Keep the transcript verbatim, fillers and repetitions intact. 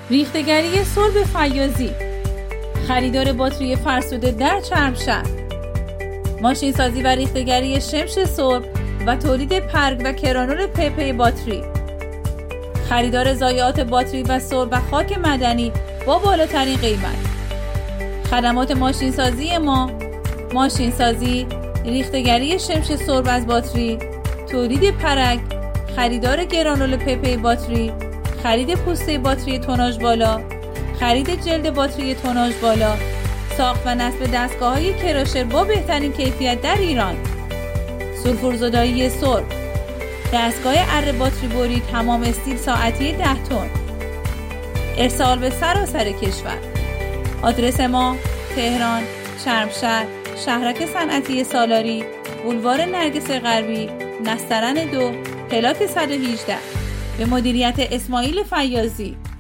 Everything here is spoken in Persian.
ریختگری سرب فیاضی، خریدار باتری فرسوده در چرمشهر، ماشین سازی و ریختگری شمش سرب و تولید پرگ و کرانول پپی باتری، خریدار ضایعات باتری و سرب و خاک معدنی با بالاترین قیمت. خدمات ماشین سازی ما: ماشین سازی، ریختگری شمش سرب از باتری، تولید پرگ، خریدار گرانول پپی باتری، خرید پوسته باتری توناژ بالا، خرید جلد باتری توناژ بالا، ساخت و نصب دستگاه‌های کراشر با بهترین کیفیت در ایران. سولفورزدایی سرب، دستگاه اره باتری بری تمام استیل ساعتی ده تن، ارسال به سراسر کشور. آدرس ما: تهران، چرمشهر، شهرک صنعتی سالاری، بولوار نرگس غربی، نسترن دو، پلاک صد و هجده، به مدیریت اسماعیل فیاضی.